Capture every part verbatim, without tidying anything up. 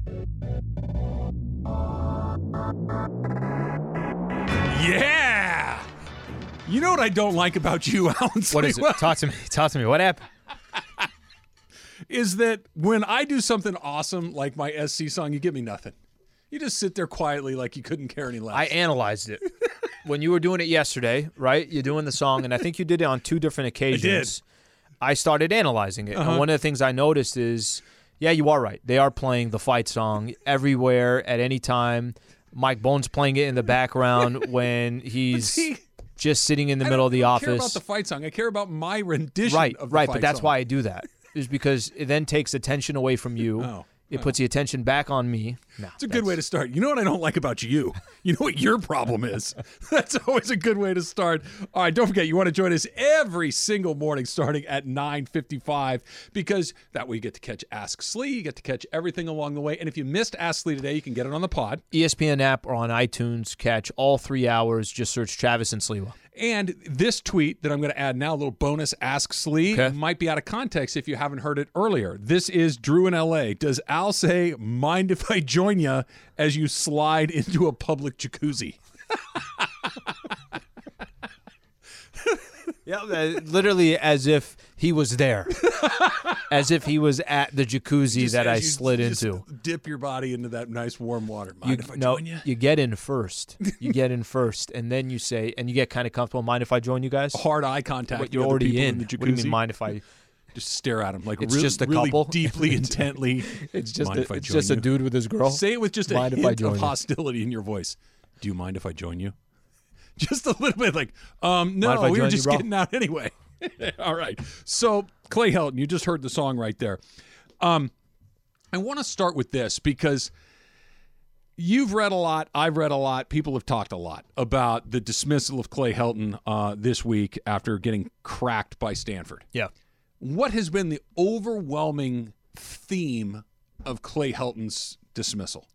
Yeah! You know what I don't like about you, Alan Sleewa? What is it? Talk to me. Talk to me. What happened? Is that when I do something awesome like my S C song, you give me nothing. You just sit there quietly like you couldn't care any less. I analyzed it. When you were doing it yesterday, right? You're doing the song, and I think you did it on two different occasions. I did. I started analyzing it. Uh-huh. And one of the things I noticed is, yeah, you are right. They are playing the fight song everywhere at any time. Mike Bohn's playing it in the background when he's see, just sitting in the middle of the office. I don't care about the fight song. I care about my rendition right, of the right, fight but that's song. why I do that. Is because it then takes attention away from you. Oh. It puts the attention back on me. No, it's a good way to start. You know what I don't like about you? You know what your problem is? That's always a good way to start. All right, don't forget, you want to join us every single morning starting at nine fifty-five because that way you get to catch Ask Slee. You get to catch everything along the way. And if you missed Ask Slee today, you can get it on the pod. E S P N app or on iTunes. Catch all three hours. Just search Travis and Sleewa. And this tweet that I'm going to add now, a little bonus Ask Slee, okay. might be out of context if you haven't heard it earlier. This is Drew in L A. Does Al say, mind if I join you as you slide into a public jacuzzi? Yeah, literally as if he was there. As if he was at the jacuzzi just that I you, slid just into. Dip your body into that nice warm water. Mind you, if I no, join you? You get in first. You get in first, and then you say, and you get kind of comfortable. Mind if I join you guys? Hard eye contact. But you're already in. in the jacuzzi. What do you mean, mind if I... Just stare at him like it's really, just a really couple. deeply, intently. It's just, mind a, if I it's join just you? a dude with his girl. Say it with just mind a if I hint join of you? hostility in your voice. Do you mind if I join you? Just a little bit like, um, no, we were you, just bro? getting out anyway. All right. So, Clay Helton, you just heard the song right there. Um, I want to start with this because you've read a lot. I've read a lot. People have talked a lot about the dismissal of Clay Helton uh, this week after getting cracked by Stanford. Yeah. What has been the overwhelming theme of Clay Helton's dismissal?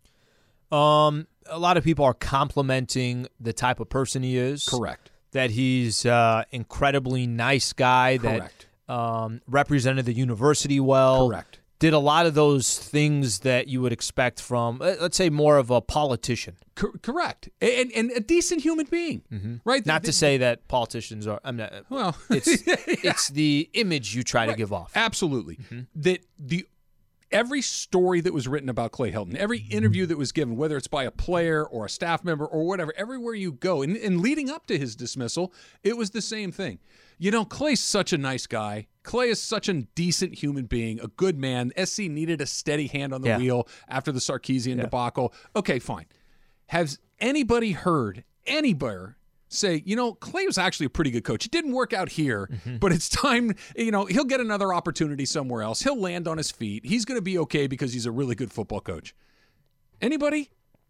Um, a lot of people are complimenting the type of person he is. Correct. That he's uh, incredibly nice guy. Correct. That um, represented the university well. Correct. Did a lot of those things that you would expect from, let's say, more of a politician. Co- correct. And, and a decent human being, mm-hmm. right? Not the, to the, say that politicians are. I'm not. Well, it's yeah. it's the image you try right. to give off. Absolutely. Mm-hmm. That the every story that was written about Clay Helton, every interview that was given, whether it's by a player or a staff member or whatever, everywhere you go, and, and leading up to his dismissal, it was the same thing. You know, Clay's such a nice guy. Clay is such a decent human being, a good man. S C needed a steady hand on the yeah. wheel after the Sarkisian yeah. debacle. Okay, fine. Has anybody heard anybody say, you know, Clay was actually a pretty good coach. It didn't work out here, mm-hmm. but it's time, you know, he'll get another opportunity somewhere else. He'll land on his feet. He's going to be okay because he's a really good football coach. Anybody?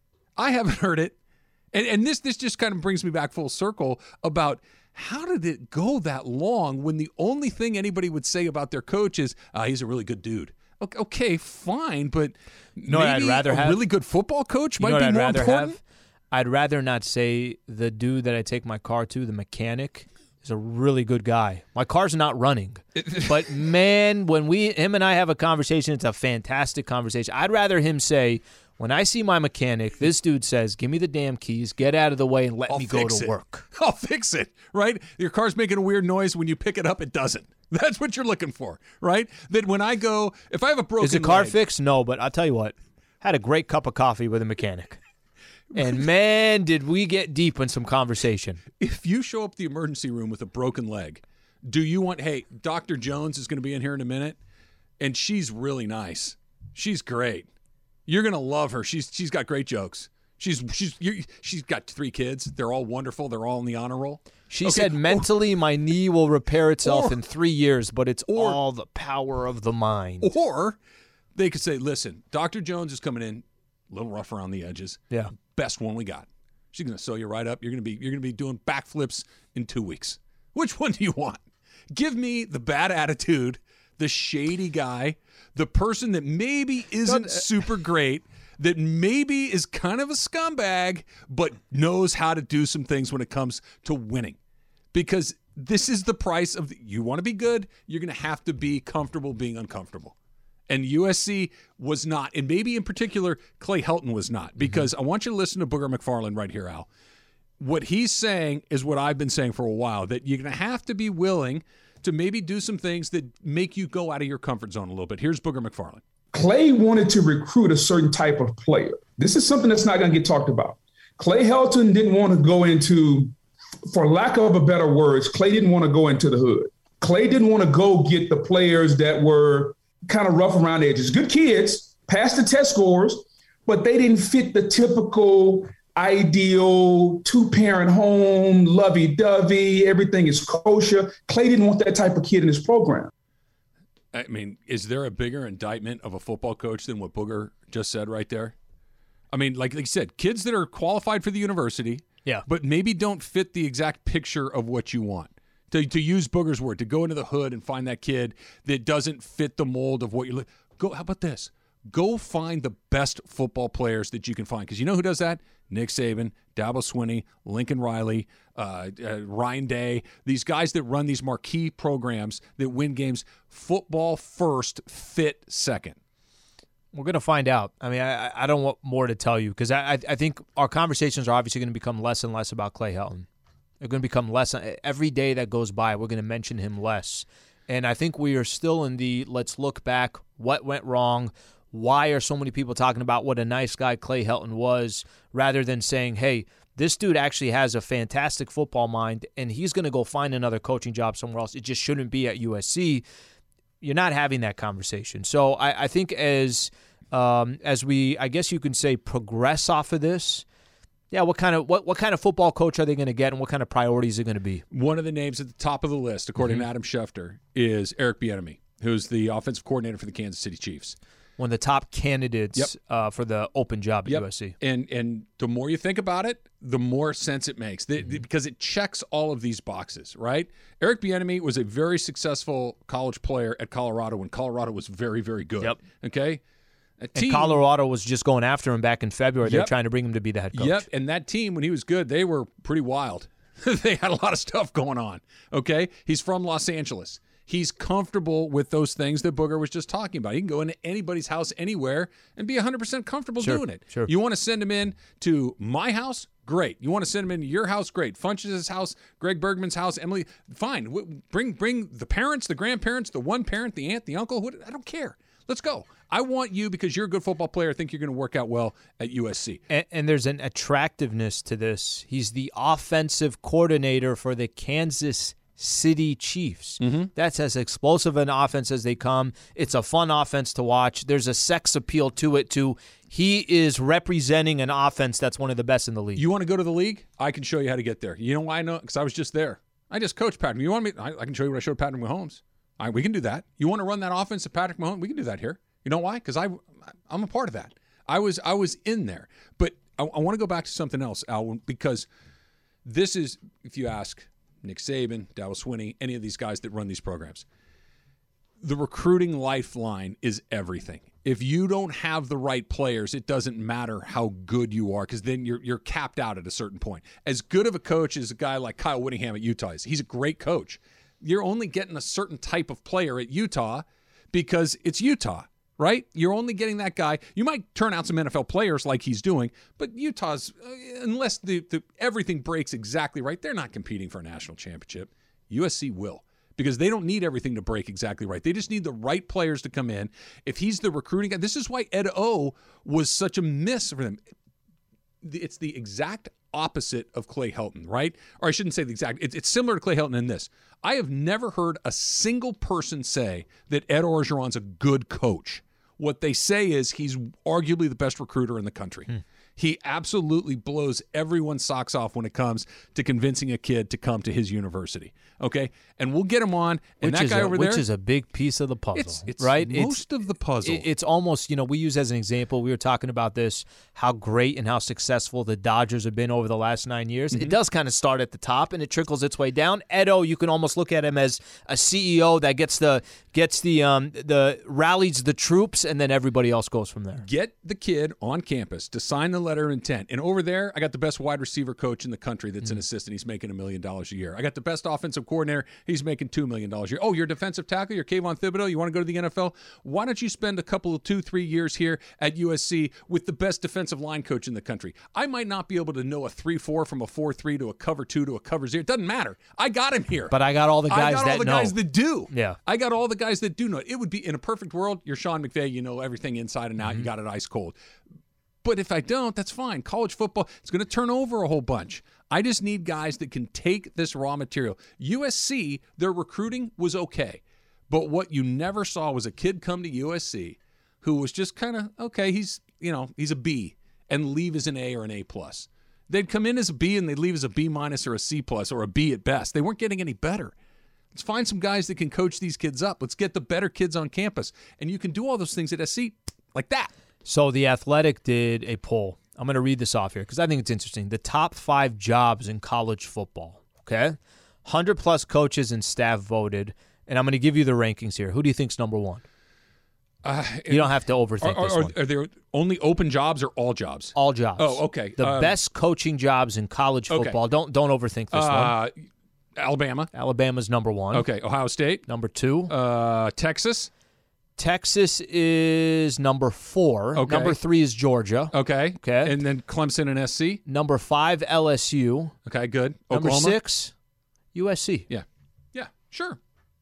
I haven't heard it. And and this this just kind of brings me back full circle about how did it go that long when the only thing anybody would say about their coach is, uh, he's a really good dude. Okay, okay fine, but no, maybe I'd rather a have, really good football coach you might know be what I'd more rather important? Have? I'd rather not say the dude that I take my car to, the mechanic, is a really good guy. My car's not running. But, man, when we him and I have a conversation, it's a fantastic conversation. I'd rather him say, when I see my mechanic, this dude says, give me the damn keys, get out of the way, and let I'll me go to it. work. I'll fix it, right? Your car's making a weird noise. When you pick it up, it doesn't. That's what you're looking for, right? That when I go, if I have a broken Is the car leg, fixed? No, but I'll tell you what. Had a great cup of coffee with a mechanic. And, man, did we get deep in some conversation. If you show up at the emergency room with a broken leg, do you want, hey, Doctor Jones is going to be in here in a minute, and she's really nice. She's great. You're going to love her. She's She's got great jokes. She's she's you, she's got three kids. They're all wonderful. They're all in the honor roll. She okay. said, mentally, my knee will repair itself or, in three years, but it's or, all the power of the mind. Or they could say, listen, Doctor Jones is coming in, a little rough around the edges. Yeah. Best one we got. She's going to sew you right up. You're going to be you're going to be doing backflips in two weeks. Which one do you want? Give me the bad attitude, the shady guy, the person that maybe isn't super great, that maybe is kind of a scumbag, but knows how to do some things when it comes to winning. Because this is the price of, the, you want to be good, you're going to have to be comfortable being uncomfortable. And U S C was not, and maybe in particular, Clay Helton was not, because mm-hmm. I want you to listen to Booger McFarland right here, Al. What he's saying is what I've been saying for a while, that you're going to have to be willing to maybe do some things that make you go out of your comfort zone a little bit. Here's Booger McFarland. Clay wanted to recruit a certain type of player. This is something that's not going to get talked about. Clay Helton didn't want to go into, for lack of a better words, Clay didn't want to go into the hood. Clay didn't want to go get the players that were kind of rough around the edges. Good kids, passed the test scores, but they didn't fit the typical ideal two-parent home, lovey-dovey, everything is kosher. Clay didn't want that type of kid in his program. I mean, is there a bigger indictment of a football coach than what Booger just said right there? I mean, like, like you said, kids that are qualified for the university, yeah, but maybe don't fit the exact picture of what you want. To, to use Booger's word, to go into the hood and find that kid that doesn't fit the mold of what you go. How about this? Go find the best football players that you can find, because you know who does that? Nick Saban, Dabo Swinney, Lincoln Riley, uh, uh, Ryan Day, these guys that run these marquee programs that win games. Football first, fit second. We're going to find out. I mean, I, I don't want more to tell you, because I, I think our conversations are obviously going to become less and less about Clay Helton. They're going to become less. Every day that goes by, we're going to mention him less. And I think we are still in the let's look back, what went wrong, why are so many people talking about what a nice guy Clay Helton was, rather than saying, hey, this dude actually has a fantastic football mind, and he's going to go find another coaching job somewhere else. It just shouldn't be at U S C. You're not having that conversation. So I, I think as um, as we, I guess you can say, progress off of this, yeah, what kind of what, what kind of football coach are they going to get, and what kind of priorities are going to be? One of the names at the top of the list, according mm-hmm. to Adam Schefter, is Eric Bieniemy, who's the offensive coordinator for the Kansas City Chiefs. One of the top candidates yep. uh, for the open job at yep. U S C. And and the more you think about it, the more sense it makes, the, mm-hmm. the, because it checks all of these boxes, right? Eric Bieniemy was a very successful college player at Colorado when Colorado was very, very good. Yep. Okay? And Colorado was just going after him back in February. Yep. They're trying to bring him to be the head coach. Yep, and that team, when he was good, they were pretty wild. They had a lot of stuff going on, okay? He's from Los Angeles. He's comfortable with those things that Booger was just talking about. He can go into anybody's house anywhere and be one hundred percent comfortable sure, doing it. Sure. You want to send him in to my house? Great. You want to send him into your house? Great. Funch's house, Greg Bergman's house, Emily, fine. Bring bring the parents, the grandparents, the one parent, the aunt, the uncle. I don't care. Let's go. I want you, because you're a good football player, I think you're going to work out well at U S C. And, and there's an attractiveness to this. He's the offensive coordinator for the Kansas City Chiefs. Mm-hmm. That's as explosive an offense as they come. It's a fun offense to watch. There's a sex appeal to it, too. He is representing an offense that's one of the best in the league. You want to go to the league? I can show you how to get there. You know why I know? Because I was just there. I just coached Patrick. You want me? I, I can show you what I showed Patrick Mahomes. All right, we can do that. You want to run that offense at Patrick Mahomes? We can do that here. You know why? Because I, I'm a part of that. I was I was in there. But I, I want to go back to something else, Al, because this is, if you ask Nick Saban, Dabo Swinney, any of these guys that run these programs, the recruiting lifeline is everything. If you don't have the right players, it doesn't matter how good you are, because then you're you're capped out at a certain point. As good of a coach as a guy like Kyle Whittingham at Utah is, he's a great coach. You're only getting a certain type of player at Utah because it's Utah, right? You're only getting that guy. You might turn out some N F L players like he's doing, but Utah's, uh, unless the, the everything breaks exactly right, they're not competing for a national championship. U S C will, because they don't need everything to break exactly right. They just need the right players to come in. If he's the recruiting guy, this is why Ed O was such a miss for them. It's the exact opposite of Clay Helton, right? Or I shouldn't say the exact. It's, it's similar to Clay Helton in this. I have never heard a single person say that Ed Orgeron's a good coach. What they say is he's arguably the best recruiter in the country. Hmm. He absolutely blows everyone's socks off when it comes to convincing a kid to come to his university. Okay? And we'll get him on. And which that guy a, over which there. Which is a big piece of the puzzle, it's, it's right? Most it's, of the puzzle. It, it's almost, you know, we use as an example, we were talking about this, how great and how successful the Dodgers have been over the last nine years. Mm-hmm. It does kind of start at the top and it trickles its way down. Edo, you can almost look at him as a C E O that gets the gets the um the rallies the troops, and then everybody else goes from there. Get the kid on campus to sign the letter of intent. And over there, I got the best wide receiver coach in the country that's mm. an assistant. He's making a million dollars a year. I got the best offensive coordinator. He's making two million dollars a year. Oh, you're a defensive tackle? You're Kayvon Thibodeau? You want to go to the N F L? Why don't you spend a couple of two, three years here at U S C with the best defensive line coach in the country? I might not be able to know a three four from a four three to a cover two to a cover zero. It doesn't matter. I got him here. But I got all the guys I got that all the know. guys that do. Yeah. I got all the guys that do know it. It would be, in a perfect world, you're Sean McVay. You know everything inside and out. Mm-hmm. You got it ice cold. But if I don't, that's fine. College football, it's going to turn over a whole bunch. I just need guys that can take this raw material. U S C, their recruiting was okay. But what you never saw was a kid come to U S C who was just kind of, okay, he's, you know, he's a B and leave as an A or an A plus. They'd come in as a B and they'd leave as a B minus or a C plus or a B at best. They weren't getting any better. Let's find some guys that can coach these kids up. Let's get the better kids on campus. And you can do all those things at S C like that. So The Athletic did a poll. I'm going to read this off here because I think it's interesting. The top five jobs in college football, okay? one hundred plus coaches and staff voted. And I'm going to give you the rankings here. Who do you think's number one? Uh, you don't have to overthink are, this are, one. Are there only open jobs or all jobs? All jobs. Oh, okay. The um, best coaching jobs in college football. Okay. Don't don't overthink this uh, one. Alabama. Alabama's number one. Okay. Ohio State. Number two. Uh, Texas. Texas is number four. Okay. Number three is Georgia. Okay. Okay. And then Clemson and S C. Number five, L S U. Okay, good. Number Oklahoma. six, U S C. Yeah. Yeah, sure.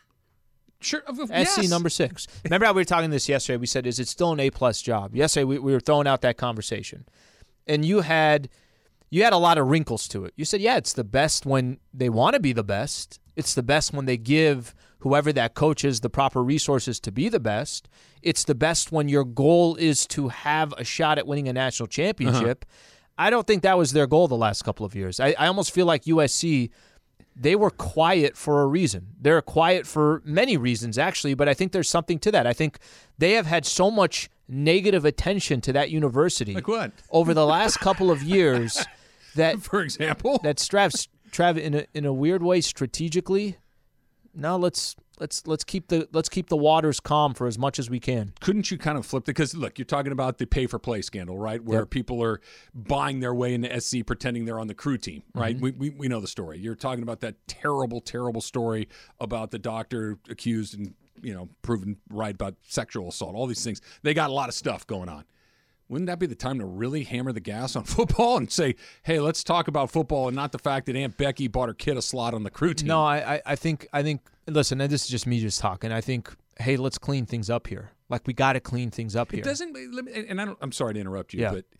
Sure. S C yes. number six. Remember how we were talking this yesterday? We said, is it still an A-plus job? Yesterday we, we were throwing out that conversation. And you had you had a lot of wrinkles to it. You said, yeah, it's the best when they want to be the best. It's the best when they give whoever that coach is the proper resources to be the best. It's the best when your goal is to have a shot at winning a national championship. Uh-huh. I don't think that was their goal the last couple of years. I, I almost feel like U S C, they were quiet for a reason. They're quiet for many reasons, actually, but I think there's something to that. I think they have had so much negative attention to that university like what? over the last couple of years that, for example, that Strav, Trav in a in a weird way, strategically, now let's let's let's keep the let's keep the waters calm for as much as we can. Couldn't you kind of flip it? Because look, you're talking about the pay for play scandal, right? Where yep. people are buying their way into S C, pretending they're on the crew team, right? Mm-hmm. We, we we know the story. You're talking about that terrible, terrible story about the doctor accused and you know proven right about sexual assault. All these things. They got a lot of stuff going on. Wouldn't that be the time to really hammer the gas on football and say, hey, let's talk about football and not the fact that Aunt Becky bought her kid a slot on the crew team? No, I, I think, I think. Listen, this is just me just talking. I think, hey, let's clean things up here. Like, we got to clean things up here. It doesn't, and I don't, I'm sorry to interrupt you, yeah. but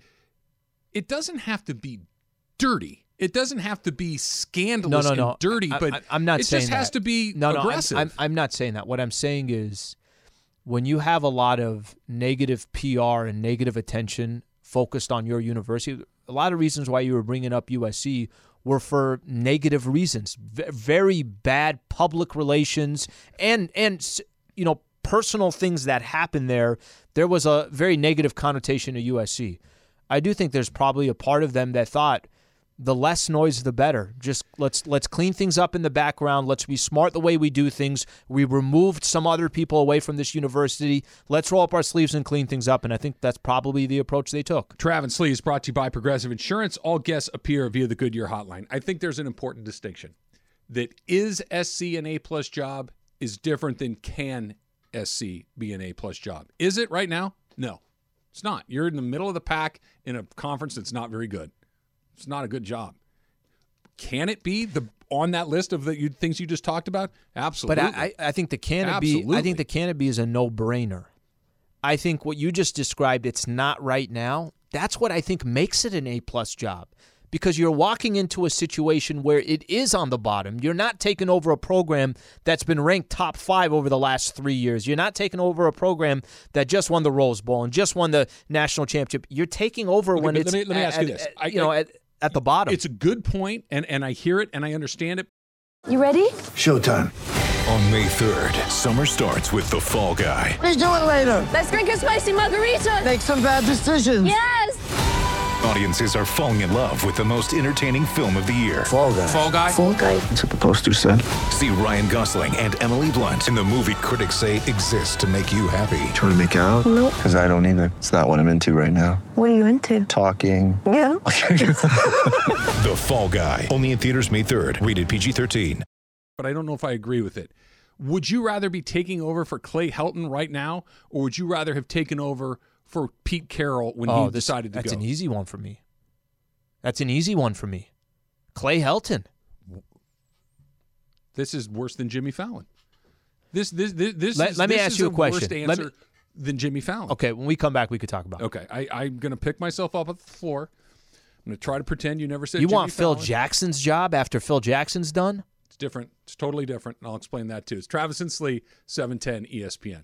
it doesn't have to be dirty. It doesn't have to be scandalous no, no, no. and dirty, I, but I, I'm not it saying just that. has to be no, aggressive. No, I'm, I'm, I'm not saying that. What I'm saying is when you have a lot of negative P R and negative attention focused on your university, a lot of reasons why you were bringing up U S C were for negative reasons, v- very bad public relations and, and you know, personal things that happened there. There was a very negative connotation to U S C. I do think there's probably a part of them that thought the less noise, the better. Just let's let's clean things up in the background. Let's be smart the way we do things. We removed some other people away from this university. Let's roll up our sleeves and clean things up. And I think that's probably the approach they took. Trav and Slee is brought to you by Progressive Insurance. All guests appear via the Goodyear hotline. I think there's an important distinction. That is S C an A-plus job is different than can S C be an A-plus job. Is it right now? No, it's not. You're in the middle of the pack in a conference that's not very good. It's not a good job. Can it be the on that list of the you, things you just talked about? Absolutely. But I, I think the can it Absolutely. be. I think the can it be is a no-brainer. I think what you just described, it's not right now. That's what I think makes it an A-plus job. Because you're walking into a situation where it is on the bottom. You're not taking over a program that's been ranked top five over the last three years. You're not taking over a program that just won the Rose Bowl and just won the national championship. You're taking over okay, when it's let me, let me at, ask you this. At, I, you know, I, at, at the bottom. It's a good point, and, and I hear it and I understand it. You ready? Showtime. On May third, summer starts with The Fall Guy. Let's do it later. Let's drink a spicy margarita. Make some bad decisions. Yes. Audiences are falling in love with the most entertaining film of the year. Fall Guy. Fall Guy? Fall Guy. That's what the poster said. See Ryan Gosling and Emily Blunt in the movie critics say exists to make you happy. Trying to make it out? Nope. Because I don't either. It's not what I'm into right now. What are you into? Talking. Yeah. The Fall Guy. Only in theaters May third. Rated P G thirteen. But I don't know if I agree with it. Would you rather be taking over for Clay Helton right now, or would you rather have taken over for Pete Carroll when oh, he this, decided to that's go? That's an easy one for me. That's an easy one for me. Clay Helton. This is worse than Jimmy Fallon. This this this, this let, is, let me this ask is you a a question. Worse answer me, than Jimmy Fallon. Okay, when we come back, we could talk about it. Okay, I, I'm going to pick myself up off the floor. I'm going to try to pretend you never said You Jimmy want Phil Fallon. Jackson's job after Phil Jackson's done? It's different. It's totally different, and I'll explain that too. It's Travis and Slee, seven ten E S P N.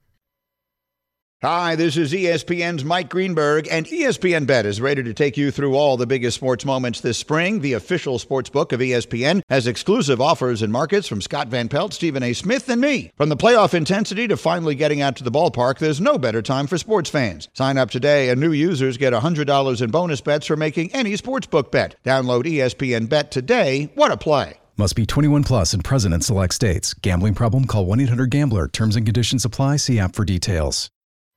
Hi, this is E S P N's Mike Greenberg, and E S P N Bet is ready to take you through all the biggest sports moments this spring. The official sports book of E S P N has exclusive offers and markets from Scott Van Pelt, Stephen A. Smith, and me. From the playoff intensity to finally getting out to the ballpark, there's no better time for sports fans. Sign up today, and new users get one hundred dollars in bonus bets for making any sportsbook bet. Download E S P N Bet today. What a play. Must be twenty-one plus and present in select states. Gambling problem? Call one eight hundred gambler. Terms and conditions apply. See app for details.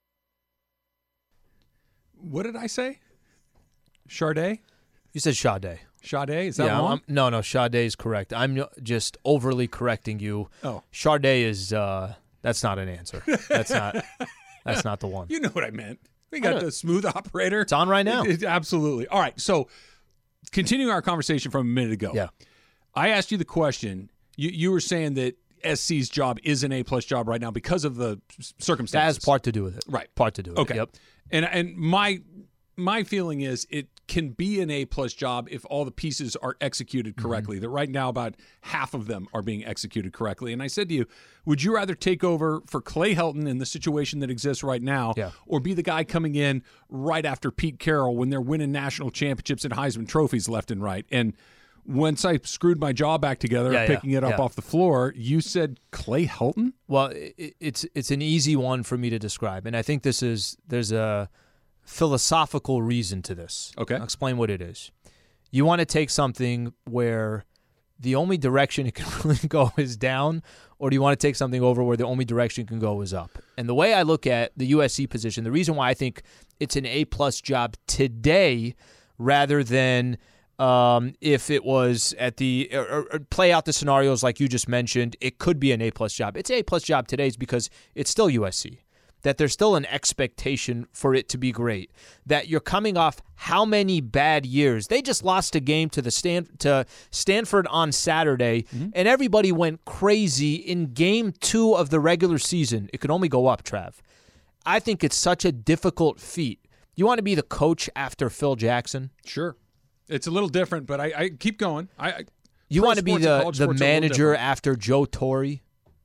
What did I say? Sade? You said Sade. Sade? Is that yeah, wrong? I'm, no, no, Sade is correct. I'm just overly correcting you. Oh. Sade is, uh, that's not an answer. That's not That's not the one. You know what I meant. We got the smooth operator. It's on right now. It, it, absolutely. All right, so continuing our conversation from a minute ago. Yeah. I asked you the question. You, you were saying that S C's job is an A-plus job right now because of the circumstances. That has part to do with it. Right. Part to do with okay. it. Yep. And and my my feeling is it can be an A-plus job if all the pieces are executed correctly. Mm-hmm. That right now about half of them are being executed correctly. And I said to you, would you rather take over for Clay Helton in the situation that exists right now, yeah. or be the guy coming in right after Pete Carroll when they're winning national championships and Heisman trophies left and right? And once I screwed my jaw back together, yeah, picking yeah, it up yeah. off the floor, you said Clay Helton? Well, it, it's it's an easy one for me to describe, and I think this is there's a philosophical reason to this. Okay, I'll explain what it is. You want to take something where the only direction it can really go is down, or do you want to take something over where the only direction it can go is up? And the way I look at the U S C position, the reason why I think it's an A-plus job today rather than Um, if it was at the or, or play out the scenarios like you just mentioned, it could be an A-plus job. It's an A-plus job today is because it's still U S C. That there's still an expectation for it to be great. That you're coming off how many bad years? They just lost a game to the Stan, to Stanford on Saturday, mm-hmm. and everybody went crazy in game two of the regular season. It could only go up, Trav. I think it's such a difficult feat. You want to be the coach after Phil Jackson? Sure. It's a little different, but I, I keep going. I, I You want to be the, the manager after Joe Torre?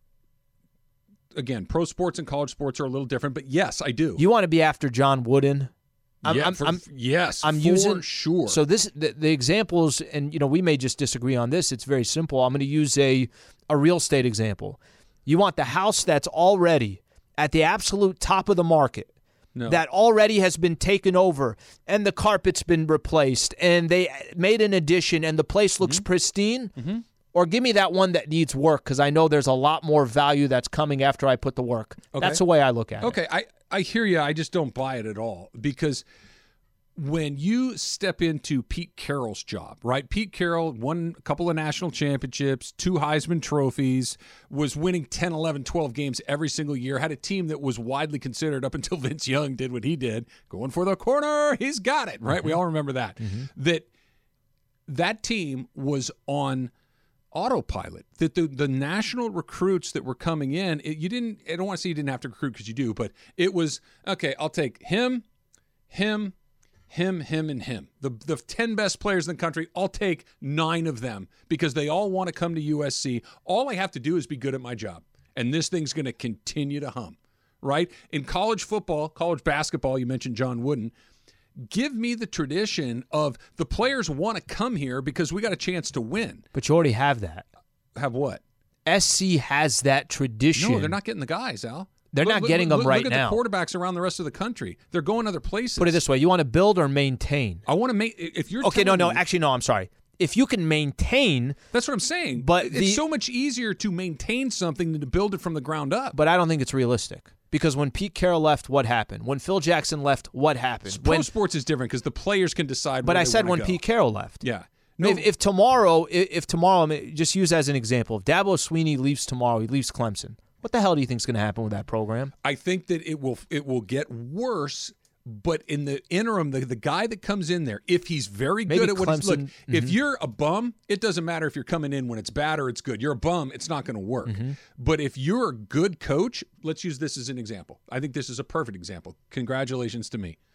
Again, pro sports and college sports are a little different, but yes, I do. You want to be after John Wooden? I'm, yeah, I'm, for, I'm, yes, I'm for using, sure. So this the, the examples, and you know, we may just disagree on this. It's very simple. I'm going to use a a real estate example. You want the house that's already at the absolute top of the market. No. That already has been taken over, and the carpet's been replaced, and they made an addition, and the place looks mm-hmm. pristine, mm-hmm. or give me that one that needs work because I know there's a lot more value that's coming after I put the work. Okay. That's the way I look at okay. it. Okay, I, I hear you. I just don't buy it at all because when you step into Pete Carroll's job, right? Pete Carroll won a couple of national championships, two Heisman trophies, was winning ten, eleven, twelve games every single year, had a team that was widely considered up until Vince Young did what he did, going for the corner, he's got it, right? Mm-hmm. We all remember that. Mm-hmm. That that team was on autopilot, that the, the national recruits that were coming in, it, you didn't, I don't want to say you didn't have to recruit because you do, but it was, okay, I'll take him, him, Him, him, and him. The the ten best players in the country, I'll take nine of them because they all want to come to U S C. All I have to do is be good at my job. And this thing's going to continue to hum, right? In college football, college basketball, you mentioned John Wooden, give me the tradition of the players want to come here because we got a chance to win. But you already have that. Have what? S C has that tradition. No, they're not getting the guys, Al. They're look, not look, getting look, them right look at now. the quarterbacks around the rest of the country. They're going other places. Put it this way: you want to build or maintain? I want to make. If you're okay, no, telling no, me, actually, no. I'm sorry. If you can maintain, that's what I'm saying. But it's the, so much easier to maintain something than to build it from the ground up. But I don't think it's realistic. Because when Pete Carroll left, what happened? When Phil Jackson left, what happened? Pro when, sports is different because the players can decide. But where I they said want when to go. Pete Carroll left. Yeah. No. If, if tomorrow, if, if tomorrow, I mean, just use as an example, if Dabo Swinney leaves tomorrow, he leaves Clemson. What the hell do you think is going to happen with that program? I think that it will it will get worse. But in the interim, the, the guy that comes in there, if he's very Maybe good at what he's look, mm-hmm. if you're a bum, it doesn't matter if you're coming in when it's bad or it's good. You're a bum, it's not going to work. Mm-hmm. But if you're a good coach, let's use this as an example. I think this is a perfect example. Congratulations to me.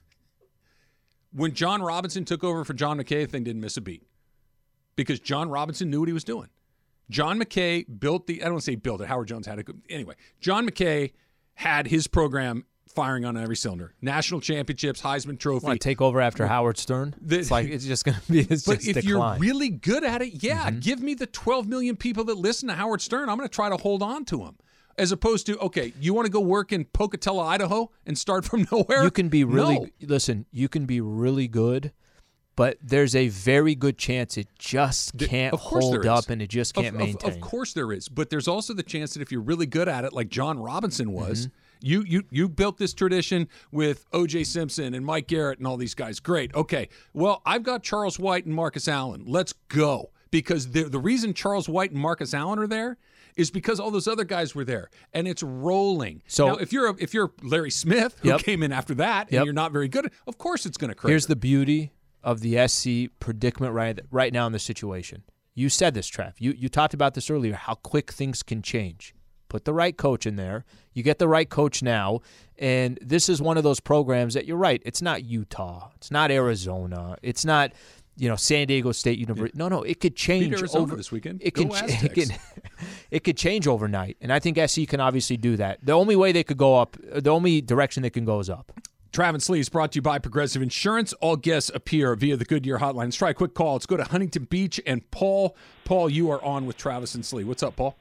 When John Robinson took over for John McKay, the thing didn't miss a beat because John Robinson knew what he was doing. John McKay built the, I don't want to say built it, Howard Jones had it. Anyway, John McKay had his program firing on every cylinder. National championships, Heisman Trophy. Want to take over after Howard Stern? The, it's like it's just going to be it's But just if decline. you're really good at it, yeah, mm-hmm. give me the twelve million people that listen to Howard Stern. I'm going to try to hold on to him. As opposed to, okay, you want to go work in Pocatello, Idaho and start from nowhere? You can be really, no. listen, you can be really good, but there's a very good chance it just can't of course hold there up is. and it just can't of, maintain. Of, of course there is. But there's also the chance that if you're really good at it, like John Robinson was, Mm-hmm. you you you built this tradition with O J Simpson and Mike Garrett and all these guys. Great. Okay. Well, I've got Charles White and Marcus Allen. Let's go. Because the, the reason Charles White and Marcus Allen are there is because all those other guys were there, and it's rolling. So now, if you're a, if you're Larry Smith, who yep. came in after that, and yep. you're not very good, of course it's going to crater. Here's the beauty of the S C predicament right right now in the situation. You said this, Trav. You you talked about this earlier, how quick things can change. Put the right coach in there. You get the right coach now, and this is one of those programs that you're right. It's not Utah. It's not Arizona. It's not, you know, San Diego State University. Yeah. No, no, it could change Beat Arizona over this weekend. It Go can, Aztecs. it can it could change overnight, and I think S C can obviously do that. The only way they could go up, the only direction they can go is up. Travis Lee is brought to you by Progressive Insurance. All guests appear via the Goodyear hotline. Let's try a quick call. Let's go to Huntington Beach and Paul. Paul, you are on with Travis and Slee. What's up, Paul?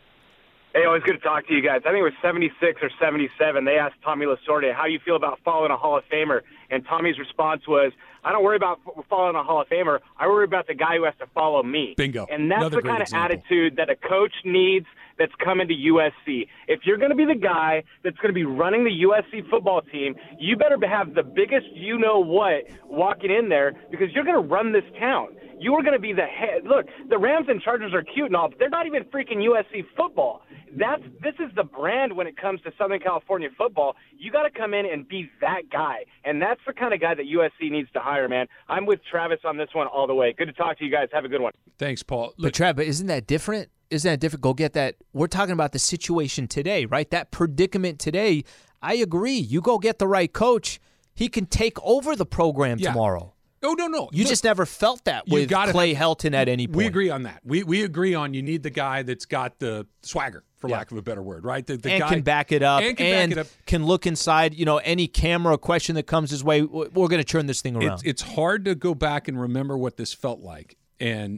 Hey, always good to talk to you guys. I think it was seventy-six or seventy-seven. They asked Tommy Lasorda, how do you feel about following a Hall of Famer? And Tommy's response was, I don't worry about following a Hall of Famer. I worry about the guy who has to follow me. Bingo. And that's Another the great kind of example. attitude that a coach needs that's coming to U S C. If you're going to be the guy that's going to be running the U S C football team, you better have the biggest you-know-what walking in there because you're going to run this town. You are going to be the head. Look, the Rams and Chargers are cute and all, but they're not even freaking U S C football. That's This is the brand when it comes to Southern California football. You got to come in and be that guy, and that's the kind of guy that U S C needs to hire, man. I'm with Travis on this one all the way. Good to talk to you guys. Have a good one. Thanks, Paul. But, Look, Trav, but isn't that different? Isn't that different? Go get that. We're talking about the situation today, right? That predicament today. I agree. You go get the right coach. He can take over the program Yeah. tomorrow. Oh, no, no. You Look, just never felt that you with gotta Clay have- Helton at any point. We agree on that. We we agree on you need the guy that's got the swagger, for Yeah. lack of a better word, right? The, the and guy, can back it up and can back it up. can look inside, you know, any camera question that comes his way. We're going to turn this thing around. It's, it's hard to go back and remember what this felt like. And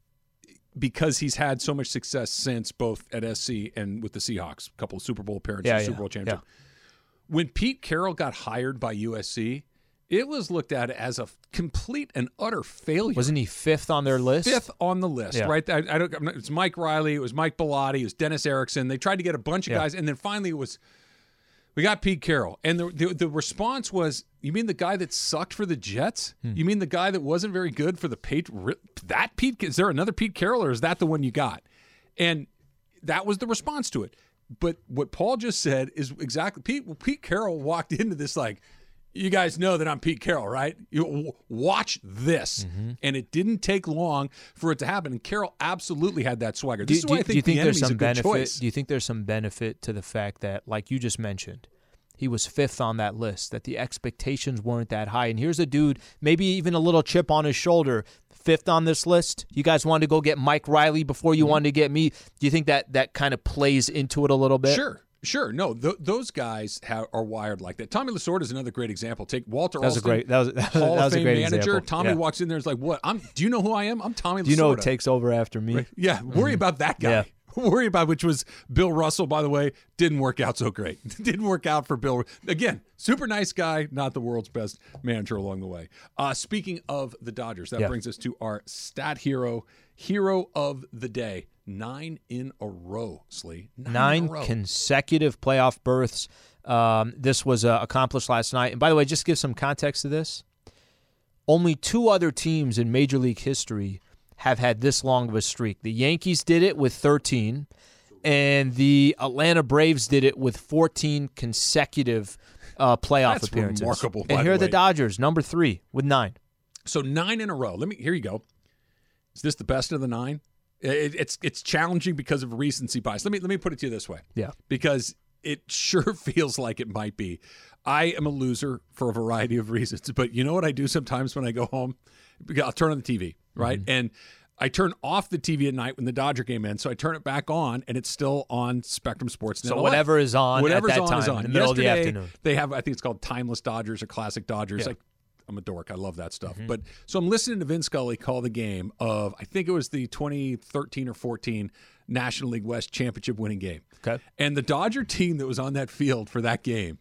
because he's had so much success since both at S C and with the Seahawks, a couple of Super Bowl appearances, Yeah, Super yeah, Bowl championship. yeah. When Pete Carroll got hired by U S C, it was looked at as a complete and utter failure. Wasn't he fifth on their list? Fifth on the list, Yeah. right? I, I don't. I'm not- It's Mike Riley. It was Mike Bellotti. It was Dennis Erickson. They tried to get a bunch of Yeah. guys, and then finally it was we got Pete Carroll. And the the, the response was, "You mean the guy that sucked for the Jets? Hmm. You mean the guy that wasn't very good for the Patriots? That Pete? Is there another Pete Carroll, or is that the one you got?" And that was the response to it. But what Paul just said is exactly Pete. Pete Carroll walked into this like, you guys know that I'm Pete Carroll, right? You w- watch this. Mm-hmm. And it didn't take long for it to happen. And Carroll absolutely had that swagger. This do, is why do- I do think you think the there's enemy's a some good benefit? choice. Do you think there's some benefit to the fact that, like you just mentioned, he was fifth on that list, that the expectations weren't that high? And here's a dude, maybe even a little chip on his shoulder, fifth on this list. You guys wanted to go get Mike Riley before you Mm-hmm. wanted to get me. Do you think that that kind of plays into it a little bit? Sure. Sure. No, th- those guys ha- are wired like that. Tommy Lasorda is another great example. Take Walter That was a Alston, great- that was- that Hall was of a Fame great manager. example. Tommy Yeah. walks in there and is like, what? I'm. Do you know who I am? I'm Tommy Lasorda. Do you know who takes over after me? Right? Yeah. Worry about that guy. Yeah. worry about, which was Bill Russell, by the way, didn't work out so great. Didn't work out for Bill. Again, super nice guy, not the world's best manager along the way. Uh, speaking of the Dodgers, that yeah. brings us to our stat hero, hero of the day. Nine in a row, Slee. Nine, Nine in a row. consecutive playoff berths. Um, this was uh, accomplished last night. And by the way, just give some context to this. Only two other teams in Major League history have had this long of a streak. The Yankees did it with thirteen, and the Atlanta Braves did it with fourteen consecutive uh, playoff That's appearances. remarkable, by And the here are the way. Dodgers, number three, with nine. So nine in a row. Let me. Here you go. Is this the best of the nine? It, it's it's challenging because of recency bias. Let me let me put it to you this way. Yeah. Because it sure feels like it might be. I am a loser for a variety of reasons, but you know what I do sometimes when I go home? I'll turn on the T V, right? Mm-hmm. And I turn off the T V at night when the Dodger game ends, so I turn it back on, and it's still on Spectrum Sportsnet. So whatever is on Whatever's at that on time, is on. in the middle Yesterday, of the afternoon. They have, I think it's called Timeless Dodgers or Classic Dodgers. Yeah. Like, I'm a dork. I love that stuff. Mm-hmm. But so I'm listening to Vin Scully call the game of, I think it was the twenty thirteen or fourteen National League West championship winning game. Okay. And the Dodger team that was on that field for that game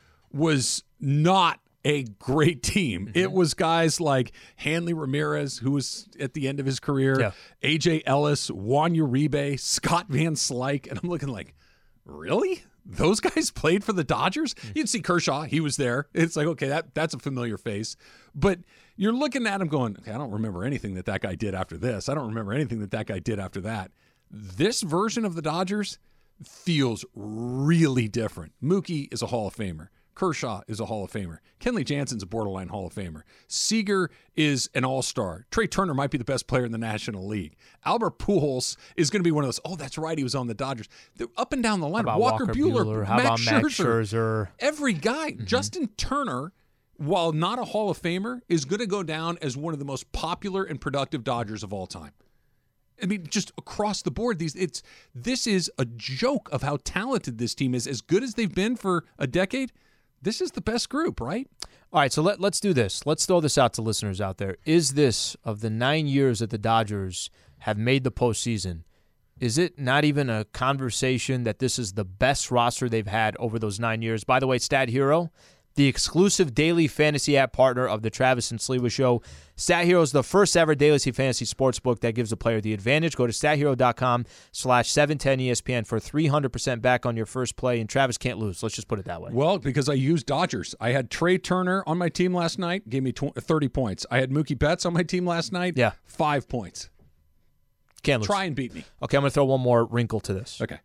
was not a great team. Mm-hmm. It was guys like Hanley Ramirez, who was at the end of his career, yeah. A J Ellis, Juan Uribe, Scott Van Slyke. And I'm looking like, really? Those guys played for the Dodgers? Mm-hmm. You'd see Kershaw. He was there. It's like, okay, that that's a familiar face. But you're looking at him going, okay, I don't remember anything that that guy did after this. I don't remember anything that that guy did after that. This version of the Dodgers feels really different. Mookie is a Hall of Famer. Kershaw is a Hall of Famer. Kenley Jansen's a borderline Hall of Famer. Seager is an all-star. Trey Turner might be the best player in the National League. Albert Pujols is going to be one of those, oh, that's right, he was on the Dodgers. They're up and down the line. How about Walker, Walker Buehler, Buehler? How Max about Scherzer. Max Scherzer? Every guy. Mm-hmm. Justin Turner, while not a Hall of Famer, is going to go down as one of the most popular and productive Dodgers of all time. I mean, just across the board, these it's this is a joke of how talented this team is. As good as they've been for a decade, this is the best group, right? All right, so let, let's do this. Let's throw this out to listeners out there. Is this, of the nine years that the Dodgers have made the postseason, is it not even a conversation that this is the best roster they've had over those nine years? By the way, Stat Hero, the exclusive daily fantasy app partner of the Travis and Sliwa Show. Stat Hero is the first ever daily fantasy sports book that gives a player the advantage. Go to stathero.com slash 710 ESPN for three hundred percent back on your first play, and Travis can't lose. Let's just put it that way. Well, because I used Dodgers. I had Trey Turner on my team last night, gave me thirty points. I had Mookie Betts on my team last night, yeah. five points. Can't lose. Try and beat me. Okay, I'm going to throw one more wrinkle to this. Okay.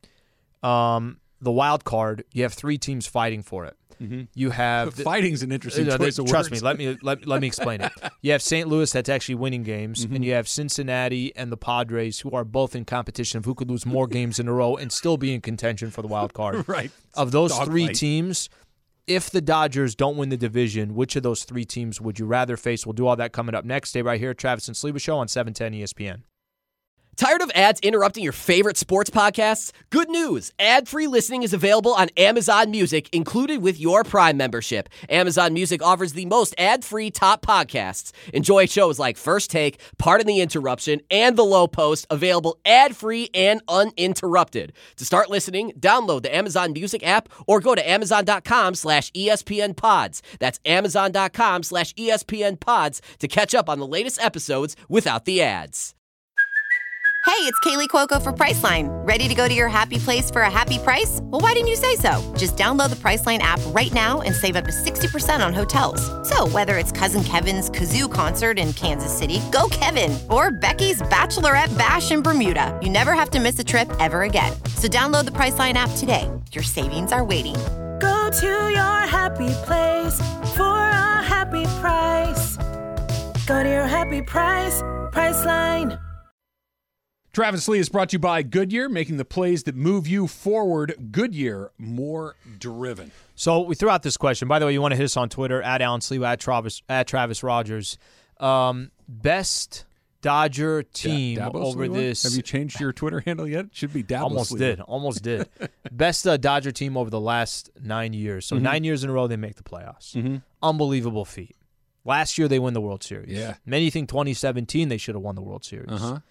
Um, the wild card, you have three teams fighting for it. Mm-hmm. You have the, Fighting's an interesting uh, choice of trust words. me, let me let, let me explain it. You have Saint Louis that's actually winning games, mm-hmm. and you have Cincinnati and the Padres who are both in competition of who could lose more games in a row and still be in contention for the wild card. Right. Of those Dog three fight. teams, if the Dodgers don't win the division, which of those three teams would you rather face? We'll do all that coming up next. Stay right here, Travis and Sliwa Show on seven ten E S P N. Tired of ads interrupting your favorite sports podcasts? Good news! Ad-free listening is available on Amazon Music, included with your Prime membership. Amazon Music offers the most ad-free top podcasts. Enjoy shows like First Take, Pardon the Interruption, and The Low Post, available ad-free and uninterrupted. To start listening, download the Amazon Music app or go to amazon.com slash ESPN pods. That's amazon.com slash ESPN pods to catch up on the latest episodes without the ads. Hey, it's Kaylee Cuoco for Priceline. Ready to go to your happy place for a happy price? Well, why didn't you say so? Just download the Priceline app right now and save up to sixty percent on hotels. So whether it's Cousin Kevin's Kazoo Concert in Kansas City, go Kevin, or Becky's Bachelorette Bash in Bermuda, you never have to miss a trip ever again. So download the Priceline app today. Your savings are waiting. Go to your happy place for a happy price. Go to your happy price, Priceline. Travis Lee is brought to you by Goodyear, making the plays that move you forward. Goodyear, more driven. So we threw out this question. By the way, you want to hit us on Twitter, at Alan Sliwa, at Travis, at Travis Rogers. Um, best Dodger team Da- Dabo over Sliwa? this. Have you changed your Twitter handle yet? It should be Dabo Almost Sliwa. did. Almost did. Best uh, Dodger team over the last nine years. So Mm-hmm. nine years in a row they make the playoffs. Mm-hmm. Unbelievable feat. Last year they win the World Series. Yeah. Many think twenty seventeen they should have won the World Series. Uh-huh.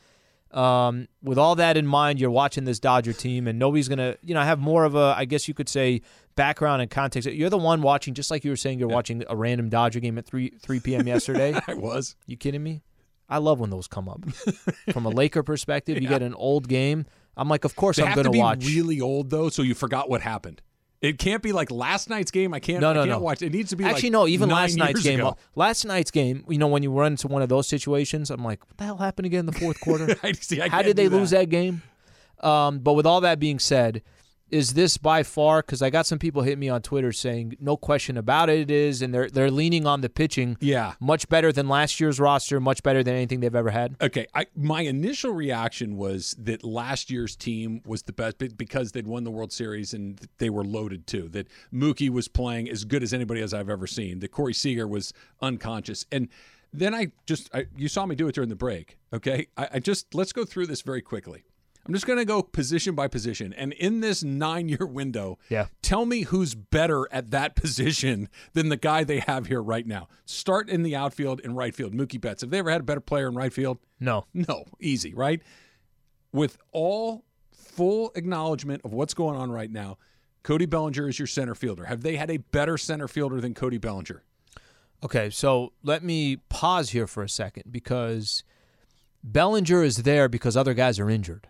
Um, with all that in mind, you're watching this Dodger team, and nobody's going to, you know, have more of a, I guess you could say, background and context. You're the one watching, just like you were saying, you're yeah. watching a random Dodger game at three p.m. yesterday. I was. You kidding me? I love when those come up. From a Laker perspective, yeah. you get an old game. I'm like, of course they I'm going to watch. They have to be really old, though, so you forgot what happened. It can't be like last night's game. I can't, no, no, I can't no. watch. It needs to be Actually, like no, even nine last night's game. Ago. Last night's game, you know, when you run into one of those situations, I'm like, what the hell happened again in the fourth quarter? I see, I How did they that. lose that game? Um, but with all that being said, is this by far, because I got some people hitting me on Twitter saying no question about it, it is, and they're they're leaning on the pitching. Yeah. Much better than last year's roster, much better than anything they've ever had. Okay, I, my initial reaction was that last year's team was the best because they'd won the World Series and they were loaded too, that Mookie was playing as good as anybody as I've ever seen, that Corey Seager was unconscious. And then I just, I, you saw me do it during the break, okay? I, I just, let's go through this very quickly. I'm just going to go position by position. And in this nine-year window, yeah. tell me who's better at that position than the guy they have here right now. Start in the outfield and right field. Mookie Betts. Have they ever had a better player in right field? No. No. Easy, right? With all full acknowledgement of what's going on right now, Cody Bellinger is your center fielder. Have they had a better center fielder than Cody Bellinger? Okay, so let me pause here for a second because Bellinger is there because other guys are injured.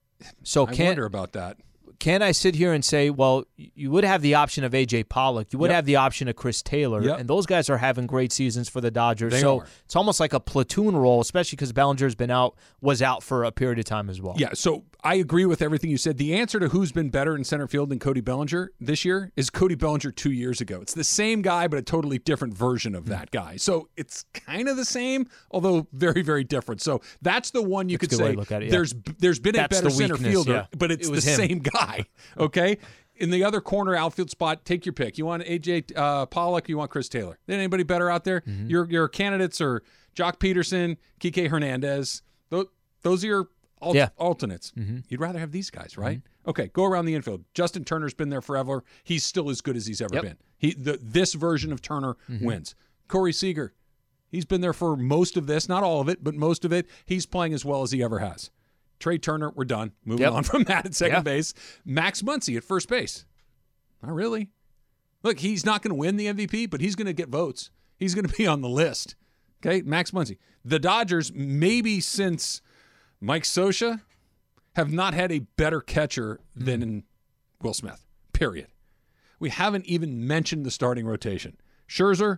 So I can, wonder about that. Can I sit here and say, well, you would have the option of A J Pollock. You would yep. have the option of Chris Taylor. Yep. And those guys are having great seasons for the Dodgers. They so are. It's almost like a platoon role, especially because Bellinger's been out, was out for a period of time as well. Yeah, so I agree with everything you said. The answer to who's been better in center field than Cody Bellinger this year is Cody Bellinger two years ago. It's the same guy, but a totally different version of that guy. So it's kind of the same, although very, very different. So that's the one you that's could a good way say to look at it, yeah. there's there's been that's a better center weakness, fielder, yeah. but it's it the him. same guy. Okay? In the other corner outfield spot, take your pick. You want A J uh, Pollock, you want Chris Taylor. Then anybody better out there? Mm-hmm. Your your candidates are Jock Peterson, Kike Hernandez. Those, those are your alt- yeah. alternates. Mm-hmm. You'd rather have these guys, right? Mm-hmm. Okay, go around the infield. Justin Turner's been there forever. He's still as good as he's ever yep. been. He the, This version of Turner mm-hmm. wins. Corey Seager, he's been there for most of this, not all of it, but most of it. He's playing as well as he ever has. Trey Turner, we're done. Moving yep. on from that at second yeah. base. Max Muncy at first base. Not really. Look, he's not going to win the M V P, but he's going to get votes. He's going to be on the list. Okay, Max Muncy. The Dodgers, maybe since Mike Scioscia, have not had a better catcher than mm. Will Smith, period. We haven't even mentioned the starting rotation. Scherzer,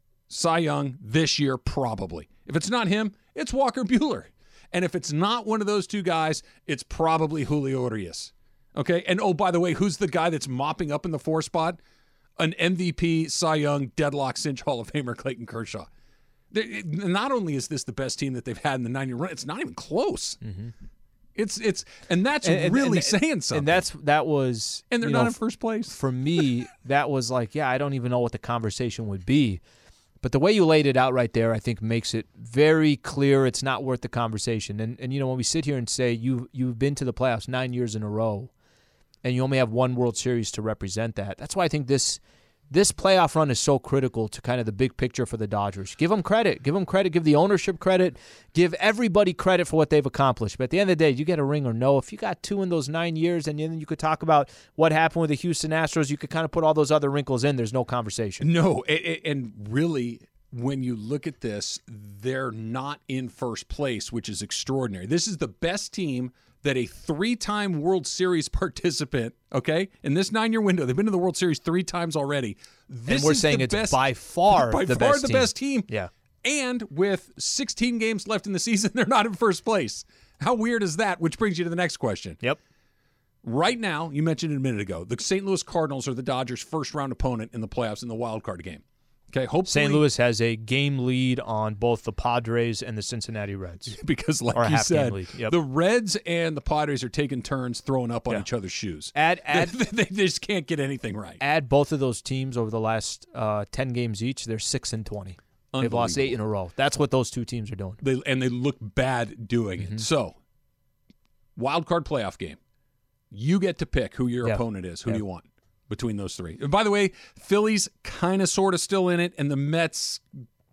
Cy Young this year, probably. If it's not him, it's Walker Buehler. And if it's not one of those two guys, it's probably Julio Urias. Okay? And oh, by the way, who's the guy that's mopping up in the four spot? An M V P, Cy Young, deadlock cinch Hall of Famer Clayton Kershaw. They're, not only is this the best team that they've had in the nine-year run, it's not even close. Mm-hmm. It's it's and that's and, really and, saying something. And that's that was and they're you not know, in first place. For me, that was like, yeah, I don't even know what the conversation would be. But the way you laid it out right there, I think makes it very clear it's not worth the conversation. And and you know, when we sit here and say you you've been to the playoffs nine years in a row, and you only have one World Series to represent that. That's why I think this this playoff run is so critical to kind of the big picture for the Dodgers. Give them credit. Give them credit. Give the ownership credit. Give everybody credit for what they've accomplished. But at the end of the day, you get a ring or no. If you got two in those nine years, and then you could talk about what happened with the Houston Astros, you could kind of put all those other wrinkles in. There's no conversation. No, and really, when you look at this, they're not in first place, which is extraordinary. This is the best team that a three-time World Series participant, okay, in this nine-year window, they've been to the World Series three times already. This and we're is saying the it's best, by far by the, far best, the team. best team. Yeah. And with sixteen games left in the season, they're not in first place. How weird is that? Which brings you to the next question. Yep. Right now, you mentioned it a minute ago, the Saint Louis Cardinals are the Dodgers' first-round opponent in the playoffs in the wild card game. Okay, hopefully Saint Louis has a game lead on both the Padres and the Cincinnati Reds. Because like or a you half said, game lead. Yep. the Reds and the Padres are taking turns throwing up on yeah. each other's shoes. Add, add, they, they just can't get anything right. Add both of those teams over the last uh, ten games each, they're six and twenty. They've lost eight in a row. That's what those two teams are doing. They, and they look bad doing mm-hmm. it. So, wild card playoff game. You get to pick who your yeah. opponent is. Who yeah. do you want between those three? And by the way, Phillies kind of sort of still in it, and the Mets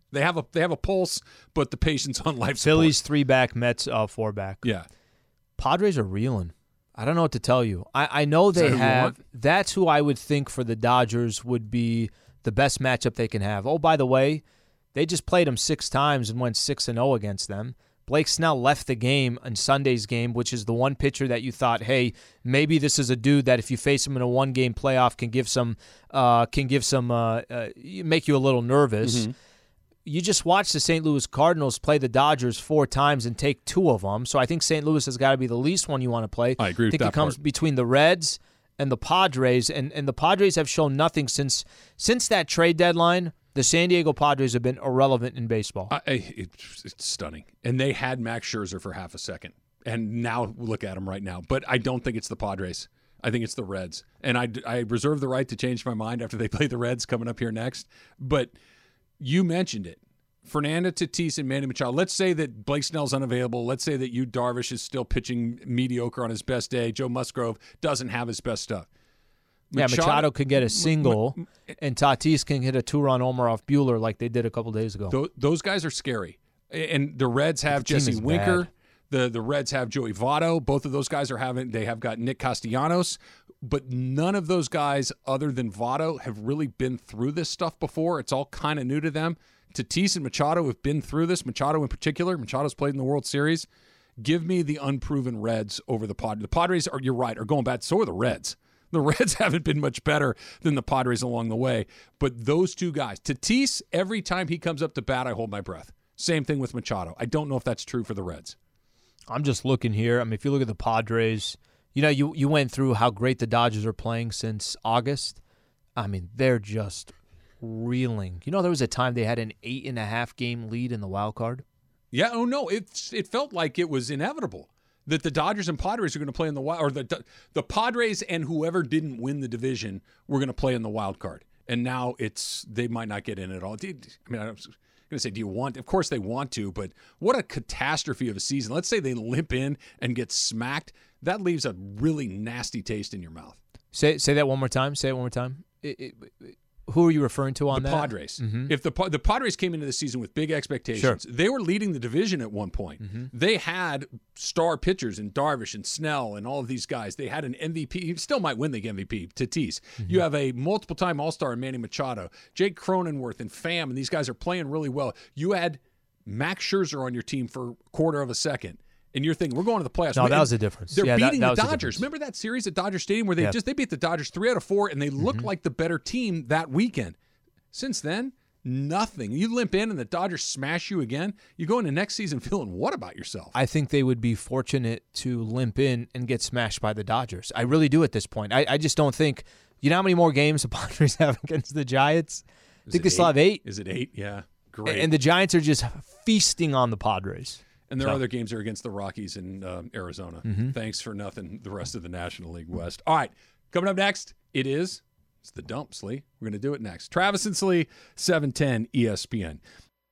They have a they have a pulse, but the patient's on life support. Phillies three back, Mets uh, four back. Yeah. Padres are reeling. I don't know what to tell you. I, I know they that who you have. want? That's who I would think for the Dodgers would be the best matchup they can have. Oh, by the way, they just played them six times and went six and zero against them. Blake Snell left the game in Sunday's game, which is the one pitcher that you thought, hey, maybe this is a dude that if you face him in a one-game playoff can give some, uh, can give some, uh, uh, make you a little nervous. Mm-hmm. You just watched the Saint Louis Cardinals play the Dodgers four times and take two of them. So I think Saint Louis has got to be the least one you want to play. I agree with I think that it comes part. between the Reds and the Padres, and, and the Padres have shown nothing since since that trade deadline. The San Diego Padres have been irrelevant in baseball. I, I, it's, it's stunning. And they had Max Scherzer for half a second. And now look at him right now. But I don't think it's the Padres. I think it's the Reds. And I, I reserve the right to change my mind after they play the Reds coming up here next. But you mentioned it. Fernando Tatis and Manny Machado. Let's say that Blake Snell's unavailable. Let's say that Yu Darvish is still pitching mediocre on his best day. Joe Musgrove doesn't have his best stuff. Machado, yeah, Machado could get a single, M- M- and Tatis can hit a two-run homer off Buehler like they did a couple days ago. Th- those guys are scary. And the Reds have the Jesse Winker. Bad. The the Reds have Joey Votto. Both of those guys are having. They have got Nick Castellanos. But none of those guys, other than Votto, have really been through this stuff before. It's all kind of new to them. Tatis and Machado have been through this. Machado in particular. Machado's played in the World Series. Give me the unproven Reds over the Padres. The Padres are, you're right, are going bad. So are the Reds. The Reds haven't been much better than the Padres along the way. But those two guys, Tatis, every time he comes up to bat, I hold my breath. Same thing with Machado. I don't know if that's true for the Reds. I'm just looking here. I mean, if you look at the Padres, you know, you, you went through how great the Dodgers are playing since August. I mean, they're just reeling. You know, there was a time they had an eight and a half game lead in the wild card. Yeah. Oh no, it's it felt like it was inevitable that the Dodgers and Padres are going to play in the wild, or the the Padres and whoever didn't win the division were going to play in the wild card. And now it's they might not get in at all. I mean, I was going to say, do you want? Of course they want to, but what a catastrophe of a season. Let's say they limp in and get smacked. That leaves a really nasty taste in your mouth. Say say that one more time. Say it one more time. It, it, it, who are you referring to on the that? Padres. Mm-hmm. If the the Padres came into the season with big expectations, sure. They were leading the division at one point. Mm-hmm. They had star pitchers in Darvish and Snell and all of these guys. They had an M V P. He still might win the M V P, Tatis. Mm-hmm. You have a multiple-time All-Star in Manny Machado, Jake Cronenworth and Pham, and these guys are playing really well. You had Max Scherzer on your team for a quarter of a second. And you're thinking, we're going to the playoffs. No, and that was the difference. They're yeah, beating that, that the Dodgers. The Remember that series at Dodger Stadium where they yeah. just they beat the Dodgers three out of four, and they looked mm-hmm. like the better team that weekend. Since then, nothing. You limp in and the Dodgers smash you again. You go into next season feeling what about yourself? I think they would be fortunate to limp in and get smashed by the Dodgers. I really do at this point. I, I just don't think – you know how many more games the Padres have against the Giants? I think they still have eight. Is it eight? Yeah. Great. And the Giants are just feasting on the Padres. And there so. are other games that are against the Rockies in um, Arizona. Mm-hmm. Thanks for nothing, the rest of the National League West. All right, coming up next, it is it's the dump, Slee. We're going to do it next. Travis and Slee, seven ten E S P N.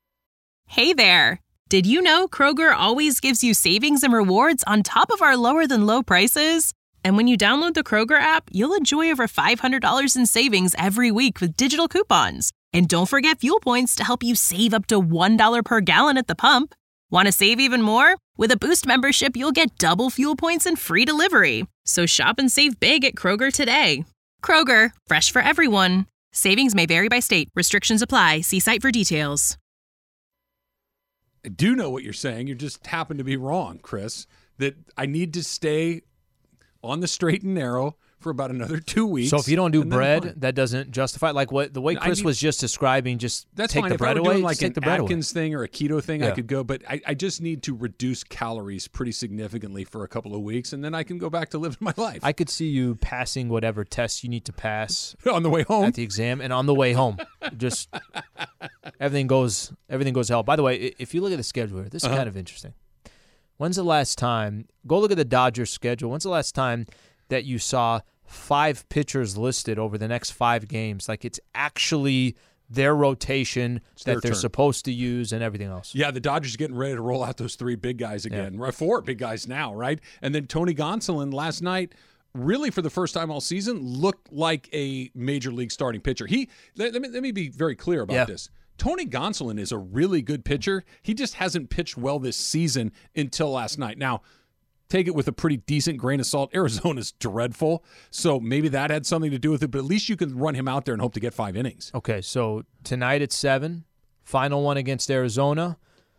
Hey there. Did you know Kroger always gives you savings and rewards on top of our lower-than-low prices? And when you download the Kroger app, you'll enjoy over five hundred dollars in savings every week with digital coupons. And don't forget fuel points to help you save up to one dollar per gallon at the pump. Want to save even more? With a Boost membership, you'll get double fuel points and free delivery. So shop and save big at Kroger today. Kroger, fresh for everyone. Savings may vary by state. Restrictions apply. See site for details. I do know what you're saying. You just happen to be wrong, Chris, that I need to stay on the straight and narrow for about another two weeks. So if you don't do and then I'm bread, fine. that doesn't justify like what the way Chris need- was just describing. Just That's take fine. the If bread I were away. doing just like take the an bread Atkins away. thing or a keto thing, I Yeah. could go. But I, I just need to reduce calories pretty significantly for a couple of weeks, and then I can go back to living my life. I could see you passing whatever tests you need to pass on the way home at the exam, and on the way home, just everything goes everything goes hell. By the way, i- if you look at the schedule here, this is Uh-huh. kind of interesting. When's the last time? Go look at the Dodgers schedule. When's the last time that you saw five pitchers listed over the next five games? Like it's actually their rotation It's that their they're turn. supposed to use and everything else. Yeah, the Dodgers are getting ready to roll out those three big guys again. Right, four big guys now, right? And then Tony Gonsolin last night, really for the first time all season, looked like a major league starting pitcher. He let, let me let me be very clear about Yeah. this. Tony Gonsolin is a really good pitcher. He just hasn't pitched well this season until last night. Now, take it with a pretty decent grain of salt. Arizona's dreadful, so maybe that had something to do with it, but at least you can run him out there and hope to get five innings. Okay, so tonight at seven, final one against Arizona,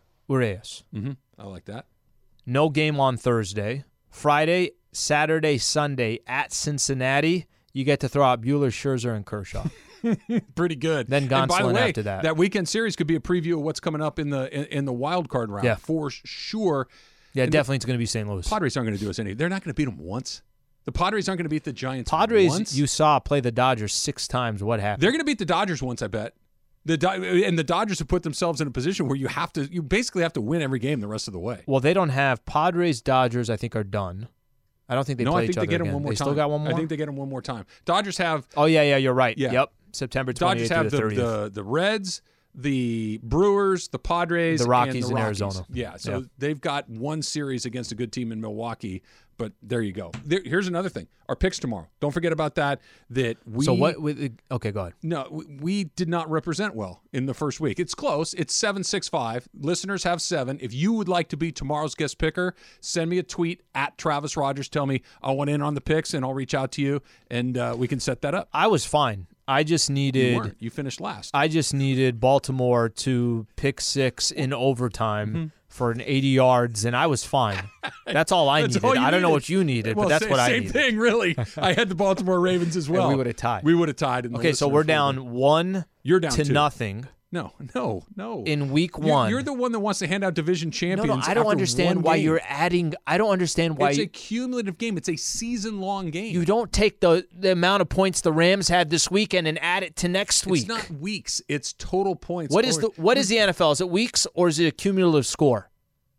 Urias. Mm-hmm. I like that. No game on Thursday. Friday, Saturday, Sunday at Cincinnati, you get to throw out Buehler, Scherzer, and Kershaw. Pretty good. Then And by the Gonsolin way, after that. That weekend series could be a preview of what's coming up in the in, in the wild card round Yeah. for sure. Yeah, And definitely it's going to be Saint Louis. The Padres aren't going to do us any. They're not going to beat them once. The Padres aren't going to beat the Giants Padres, once. you saw play the Dodgers six times. What happened? They're going to beat the Dodgers once, I bet. The Do- and the Dodgers have put themselves in a position where you have to, you basically have to win every game the rest of the way. Well, they don't have Padres, Dodgers. I think are done. I don't think they no, play I think each they other get them again. one more they time. still got one more. I think they get them one more time. Dodgers have. Oh yeah, yeah, you're right. Yeah. Yep, September Dodgers twenty-eighth have to the the, thirtieth. the the Reds, the Brewers, the Padres, The Rockies and the in Rockies. Arizona. Yeah, so Yeah. they've got one series against a good team in Milwaukee. But there you go. There, here's another thing: our picks tomorrow. Don't forget about that. That we. so what? With, okay, go ahead. No, we, we did not represent well in the first week. It's close. It's seven six five. Listeners have seven. If you would like to be tomorrow's guest picker, send me a tweet at Travis Rogers. Tell me I want in on the picks, and I'll reach out to you, and uh, we can set that up. I was fine. I just needed. You weren't. You finished last. I just needed Baltimore to pick six in overtime Mm-hmm. for an eighty yards, and I was fine. That's all I That's needed. all you I don't know needed. what you needed, Well, but that's sa- what I same needed. thing, really. I had the Baltimore Ravens as And well. we would have tied. We would have tied. In the Okay, so listener we're favor. down one You're down to two. nothing No, no, no. in week You're- one. You're the one that wants to hand out division no, champions. no, I don't after understand one why game. you're adding. I don't understand why It's you, a cumulative game. It's a season-long game. you don't take the the amount of points the Rams had this weekend and add it to next week. It's not weeks. It's total points. What is Or- the what is the N F L? Is it weeks or is it a cumulative score?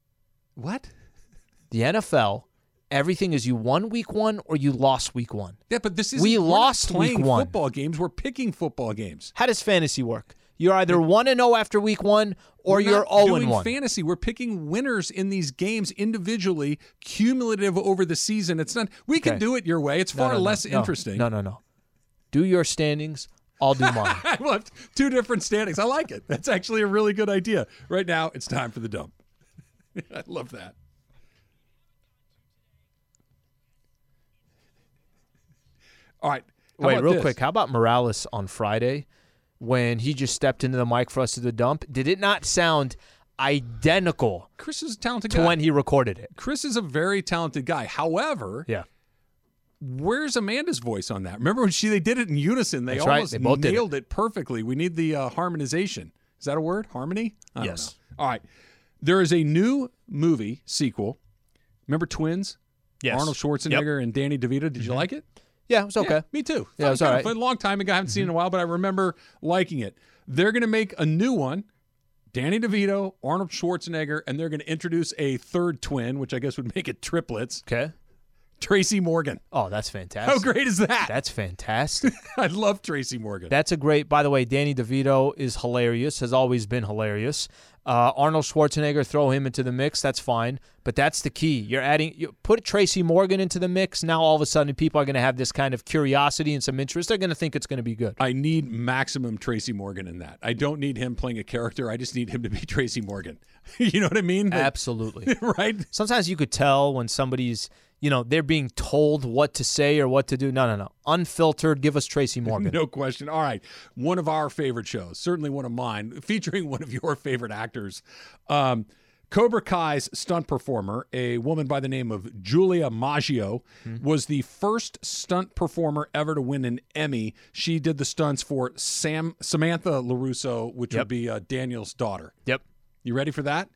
What? The N F L, everything is you won week one or you lost week one. Yeah, but this is We we're not lost week playing one. football games. We're picking football games. How does fantasy work? You're either one and zero after week one, or We're you're not zero doing and one. fantasy. We're picking winners in these games individually, cumulative over the season. It's not. We can Okay. do it your way. It's No, far no, no, less no, interesting. No, no, no. Do your standings. I'll do mine. I left two different standings. I like it. That's actually a really good idea. Right now, it's time for the dump. I love that. All right. How Wait, about real this? quick. How about Morales on Friday when he just stepped into the mic for us to the dump? Did it not sound identical Chris is a talented to guy. when he recorded it? Chris is a very talented guy. However, Yeah. where's Amanda's voice on that? Remember when she they did it in unison? They That's right. almost They both did it. nailed it. perfectly. We need the uh, harmonization. Is that a word? Harmony? I don't Yes. know. All right. There is a new movie sequel. Remember Twins? Yes. Arnold Schwarzenegger and Danny DeVito. Did you like it? Yeah, it was okay. Yeah, me too. Yeah, it was Thought all kind right. of fun. A long time ago. I haven't seen it in a while, but I remember liking it. They're going to make a new one. Danny DeVito, Arnold Schwarzenegger, and they're going to introduce a third twin, which I guess would make it triplets. Okay. Tracy Morgan. Oh, that's fantastic. How great is that? That's fantastic. I love Tracy Morgan. That's a great. By the way, Danny DeVito is hilarious. Has always been hilarious. Uh, Arnold Schwarzenegger, throw him into the mix. That's fine. But that's the key. You're adding. You put Tracy Morgan into the mix. Now all of a sudden, people are going to have this kind of curiosity and some interest. They're going to think it's going to be good. I need maximum Tracy Morgan in that. I don't need him playing a character. I just need him to be Tracy Morgan. You know what I mean? Absolutely. Right? Sometimes you could tell when somebody's, you know, they're being told what to say or what to do. No, no, no. Unfiltered. Give us Tracy Morgan. No question. All right. One of our favorite shows, certainly one of mine, featuring one of your favorite actors. Um, Cobra Kai's stunt performer, a woman by the name of Julia Maggio, Mm-hmm. was the first stunt performer ever to win an Emmy. She did the stunts for Sam Samantha LaRusso, which Yep. would be uh, Daniel's daughter. Yep. You ready for that?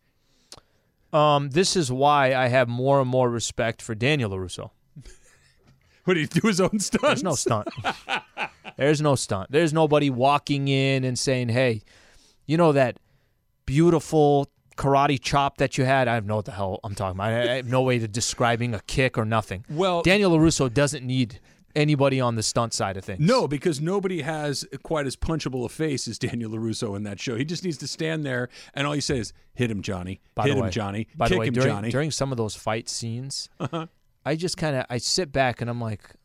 Um, this is why I have more and more respect for Daniel LaRusso. What, did he do his own stunts? There's no stunt. There's no stunt. There's nobody walking in and saying, hey, you know that beautiful karate chop that you had? I have no what the hell I'm talking about. I have no way of describing a kick or nothing. Well, Daniel LaRusso doesn't need anybody on the stunt side of things. No, because nobody has quite as punchable a face as Daniel LaRusso in that show. He just needs to stand there, and all he says, hit him, Johnny. By hit the him, way, Johnny. By Kick the way, him, during, Johnny. during some of those fight scenes, Uh-huh. I just kind of I sit back and I'm like,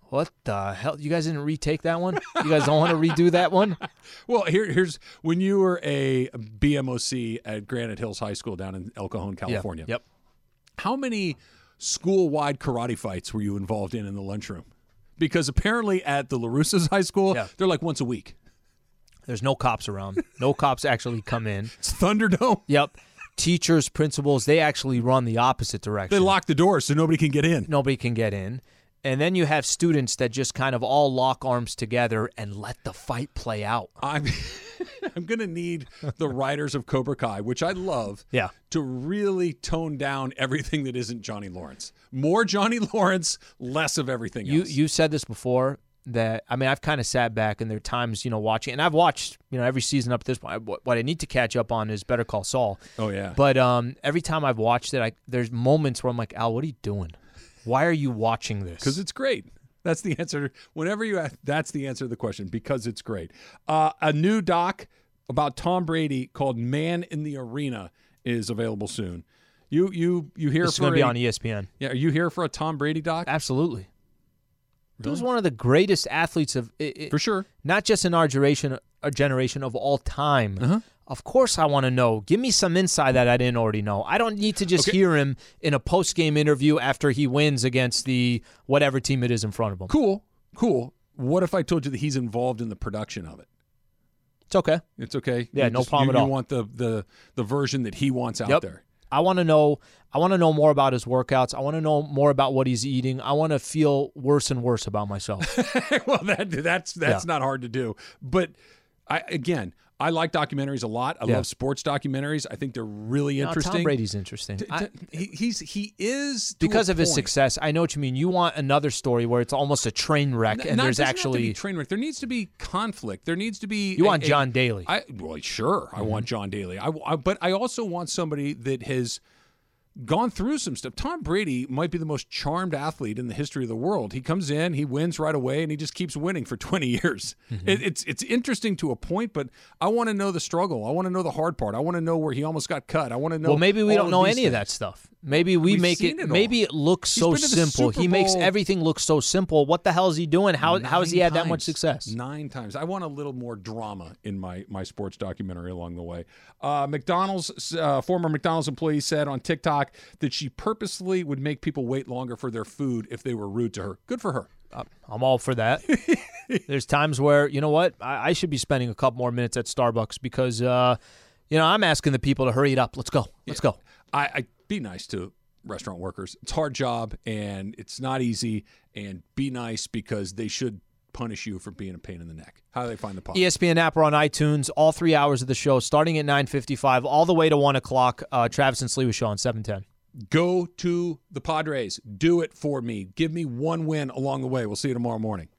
What the hell? You guys didn't retake that one? You guys don't want to redo that one? Well, here, here's when you were a B M O C at Granite Hills High School down in El Cajon, California. Yep. yep. How many school-wide karate fights were you involved in in the lunchroom? Because apparently at the LaRussas High School, yeah. they're like once a week. There's no cops around. No cops actually come in. It's Thunderdome. Yep. Teachers, principals, they actually run the opposite direction. They lock the doors so nobody can get in. Nobody can get in. And then you have students that just kind of all lock arms together and let the fight play out. I'm I'm going to need the writers of Cobra Kai, which I love, yeah. to really tone down everything that isn't Johnny Lawrence. More Johnny Lawrence, less of everything you, else. You said this before, that, I mean, I've kind of sat back and there are times, you know, watching, and I've watched, you know, every season up to this point. What I need to catch up on is Better Call Saul. Oh, yeah. But um, every time I've watched it, I, there's moments where I'm like, Al, what are you doing? Why are you watching this? Because it's great. That's the answer. Whenever you ask, that's the answer to the question, because it's great. Uh, a new doc about Tom Brady called Man in the Arena is available soon. You you you here it's for going to be a, on E S P N. Yeah, are you here for a Tom Brady doc? Absolutely. Really? He was one of the greatest athletes of it, it, for sure. Not just in our generation, a generation of all time. Uh-huh. Of course, I want to know. Give me some insight that I didn't already know. I don't need to just okay. hear him in a post-game interview after he wins against the whatever team it is in front of him. Cool, cool. What if I told you that he's involved in the production of it? It's okay. It's okay. Yeah, you no just, problem you, at all. You want the the the version that he wants out yep. there. I want to know. I want to know more about his workouts. I want to know more about what he's eating. I want to feel worse and worse about myself. Well, that that's that's yeah. not hard to do. But I again, I like documentaries a lot. I yeah. love sports documentaries. I think they're really no, interesting. Tom Brady's interesting. D- d- I, he, he's he is because of point. his success. I know what you mean. You want another story where it's almost a train wreck, N- and not, there's doesn't actually have to be train wreck. There needs to be conflict. There needs to be. You a, want a, John Daly? I well, sure. Mm-hmm. I want John Daly. I, I but I also want somebody that has gone through some stuff. Tom Brady might be the most charmed athlete in the history of the world. He comes in, he wins right away, and he just keeps winning for twenty years. Mm-hmm. It, it's it's interesting to a point, but I want to know the struggle. I want to know the hard part. I want to know where he almost got cut. I want to know. Well, maybe we all don't know of any things. of that stuff. Maybe we We've make it. it maybe it looks He's so been to the simple. Super He makes Bowl everything look so simple. What the hell is he doing? How Nine how has he had that much times. success? Nine times. I want a little more drama in my my sports documentary along the way. Uh, McDonald's uh, former McDonald's employee said on TikTok that she purposely would make people wait longer for their food if they were rude to her. Good for her. Uh, I'm all for that. There's times where, you know what, I, I should be spending a couple more minutes at Starbucks because, uh, you know, I'm asking the people to hurry it up. Let's go. Let's yeah. go. I, I be nice to restaurant workers. It's a hard job and it's not easy. And be nice because they should punish you for being a pain in the neck. How do they find the podcast? E S P N app or on iTunes. All three hours of the show, starting at nine fifty-five, all the way to one o'clock. Uh, Travis and Sliwa show on seven ten. Go to the Padres. Do it for me. Give me one win along the way. We'll see you tomorrow morning.